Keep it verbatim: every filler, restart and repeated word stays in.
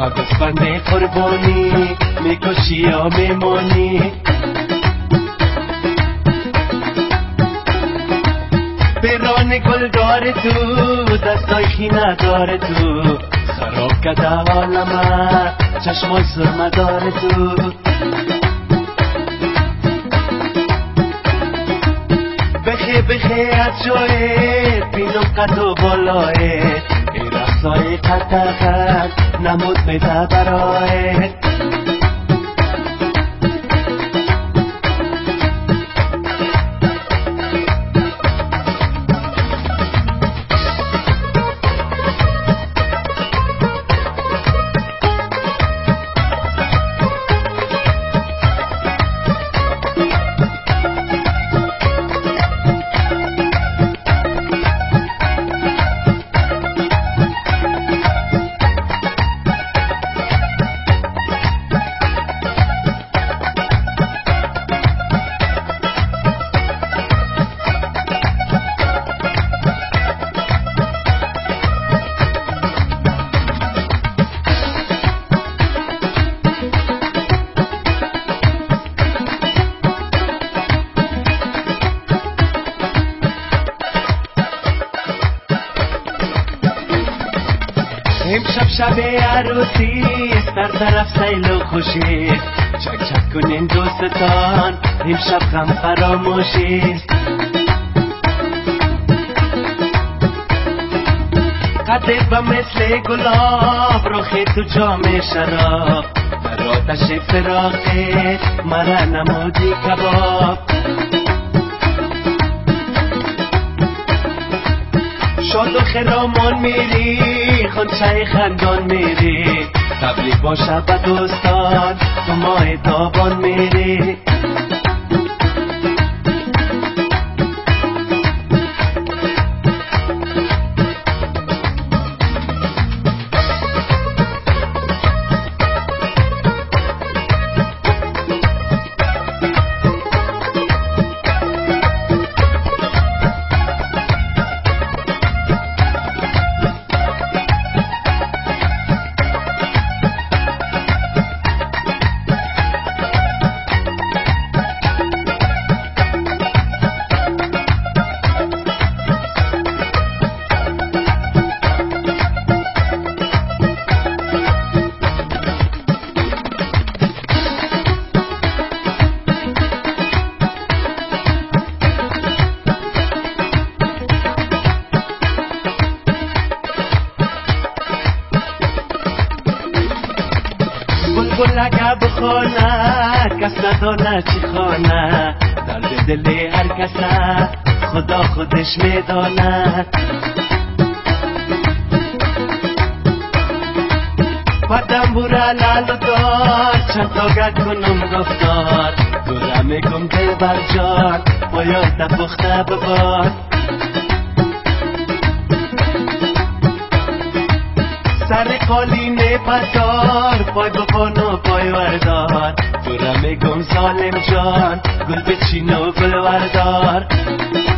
گوسفند قربانی میکشی یا میمانی. پیران گل داره تو دستای خینه داره تو، خراب کده عالمه چشمای سرمه داره تو. بخی بخی از جایت بینم قد و بالایت، ای رقصای قد قد نمود میده برایت. امشب شب عروسی در طرف سیل و خوشی، چک چک کنین دوستان امشب غم فراموشی. قدت با مثل گلاب روخی تو جام شراب، در آتش فراقت مرا نمودی کباب. شاد و خرامان میری خونچه خندان میری، تبلیغ باشه به دوستان تو ماه تابان میری. بلبل اگه بخونه کس ندانه چی خانه، درد دل هر کسه خدا خودش میدانه. پدم بوره لالو دار چند تا گرد کنم گفتار، دوره میگم دل بر جان پایات پخته ببار. سر قالینه پدار پای بپان و پای وردار، دوره میگم ظالم جان گل بچین و گل وردار.